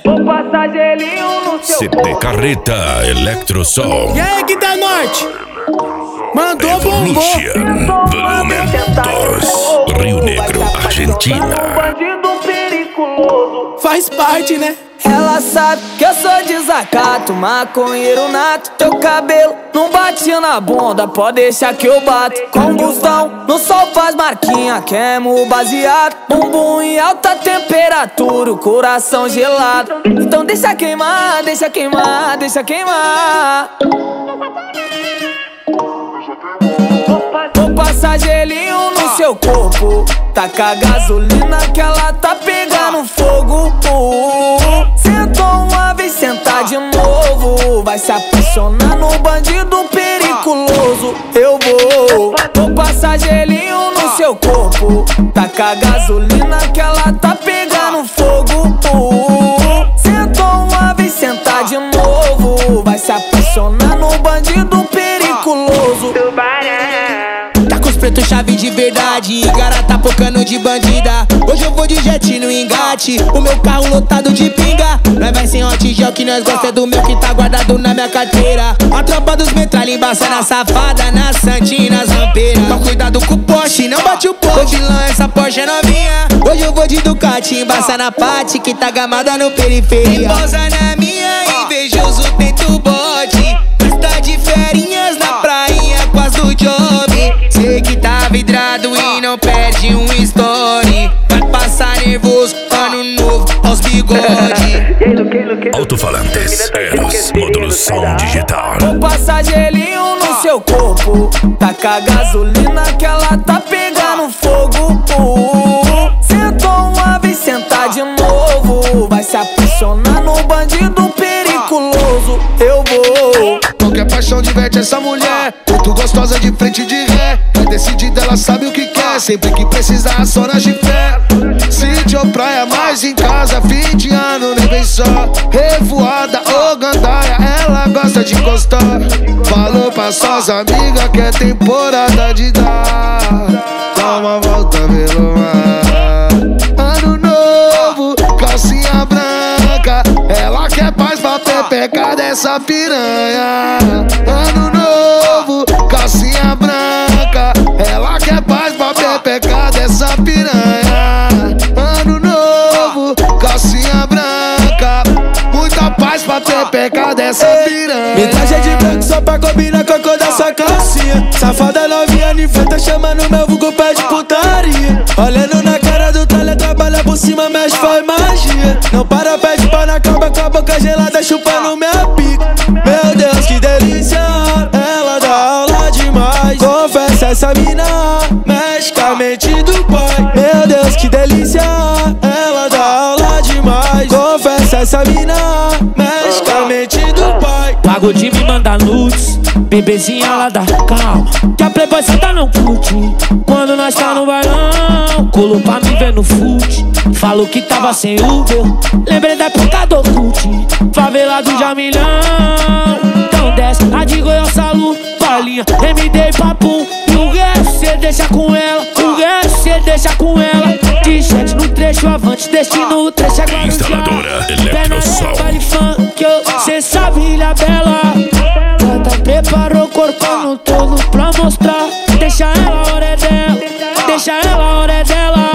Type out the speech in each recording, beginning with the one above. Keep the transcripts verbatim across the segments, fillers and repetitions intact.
Vou passar gelinho no seu C P Carreta Eletrosom. E aí, Guida Norte? Mandou bombom. Evolution Volume dois, Rio Negro, Argentina. Faz parte, né? Ela sabe que eu sou desacato, maconheiro nato. Teu cabelo não bate na bunda, pode deixar que eu bato. Combustão, no sol faz marquinha, queimo baseado. Bumbum em alta temperatura, o coração gelado. Então deixa queimar, deixa queimar, deixa queimar. Vou passar gelinho no seu corpo, taca gasolina que ela tá pegando fogo. Sentou uma vez, sentar de novo, vai se apaixonar no bandido periculoso. Eu vou, vou passar gelinho no seu corpo, taca gasolina que ela tá pegando fogo. Sentou uma vez, sentar de novo, vai se apaixonar no bandido periculoso. Preto chave de verdade, cara tá pocando de bandida. Hoje eu vou de jet no engate, o meu carro lotado de pinga. Nós vai sem hot gel que nós gosta do meu que tá guardado na minha carteira. A tropa dos metralha embaça na safada, na santina, zampeira. Toma cuidado com o Porsche, não bate o pô. De lã, essa Porsche é novinha. Hoje eu vou de Ducati, embaça na Pati que tá gamada no periferia. Pousa na minha, invejoso tento bote. Tá de ferinhas na prainha, quase do job. Sei que tá vidrado e não perde um story. Vai passar nervoso, ano novo aos bigode. Alto-falantes, Eros, módulo som digital. Vou passar gelinho no seu corpo, taca gasolina que ela tá pegando fogo. Sentou uma vez, sentar de novo, vai se apaixonar no bandido periculoso. Eu vou. Qualquer paixão diverte essa mulher, muito gostosa de frente de ré. Vai decidida, ela sabe o que quer, sempre que precisar só na fé. Sítio ou praia, mais em casa, fim de ano nem vem só. Revoada ou gandaia, ela gosta de encostar. Falou pra suas amigas que é temporada de dar. Dá uma volta pelo mar. Ano novo, calcinha branca, ela quer paz pra pepecar dessa piranha. Ano novo, calcinha branca, ela quer paz pra pepecar dessa piranha. Ano novo, calcinha branca, muita paz pra pepecar dessa piranha. Me traje de branco só pra combinar com a cor da sua calcinha. Safada novinha de frente, chamando meu vulgo pé de putaria. Olhando na cara do tralha, trabalha por cima, mexe, faz magia. Não para, pede pau na cama com a boca gelada, chupando minha pica. Meu Deus, que delícia, ela dá aula demais. Confessa, essa mina mexe com a mente do pai. Meu Deus, que delícia, ela dá aula demais. Confessa, essa mina mexe com a mente do pai. Pago de me mandar nudes, bebezinha lá da calma, que a playboy senta não curte. Quando nós tá no bailão, colo pra me ver no fute. Falou que tava sem Uber, lembrei da época do cult. Favela do Jamilhão, então desce a de Goiás, Salu, Palinha, M D e Papum. E o resto cê deixa com ela, o resto cê deixa com ela. T-shirt no trecho, avante, destino, o trecho agora. Instaladora Eletrosom. Baile funk, cê sabe, ilha bela. Gata preparou o corpo no todo pra mostrar. Deixa ela, a hora é dela, deixa ela, a hora é dela.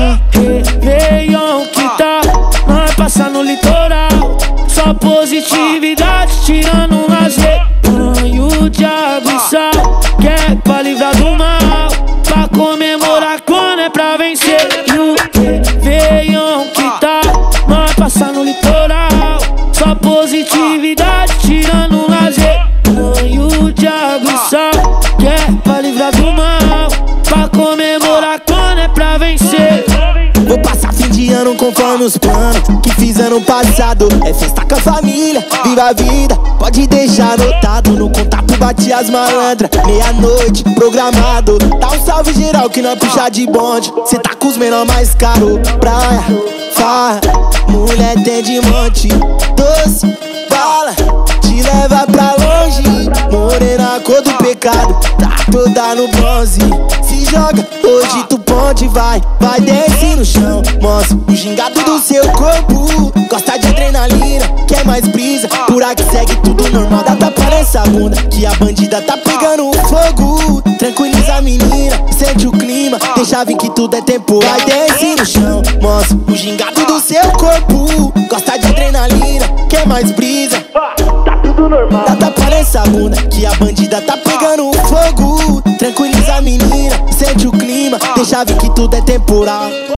Réveillon que tá, nós passa no litoral. Só positividade, tirando um lazer. Banho de água e sal, que é pra livrar do mal, pra comemorar quando é pra vencer. E o Réveillon que tá, nós passa no litoral. Só positividade, tirando um lazer. Banho de água e sal, que é pra livrar do mal, pra comemorar quando é pra vencer. Vou passar fim de ano conforme os planos que fizeram passado. É festa com a família, viva a vida, pode deixar anotado. No contato bate as malandras, meia-noite, programado. Dá um salve geral que nós puxa de bonde. Cê tá com os menor mais caro. Praia, farra, mulher tem de monte. Doce, bala, te leva pra longe. Morena cor do pecado, tá toda no bronze. Se joga, hoje tu pode, vai, vai desce no chão. Mostra o gingado do seu corpo. Gosta de adrenalina, quer mais brisa. Por aqui segue tudo normal, dá tapa nessa bunda, que a bandida tá pegando fogo. Tranquiliza a menina, sente o clima, deixa vir que tudo é temporal. Vai desce no chão, mostra o gingado do seu corpo. Gosta de adrenalina, quer mais brisa. Tá tudo normal. Dá tapa nessa bunda, que a bandida tá pegando fogo. Tranquiliza a menina, sente o clima, deixa vir que tudo é temporal.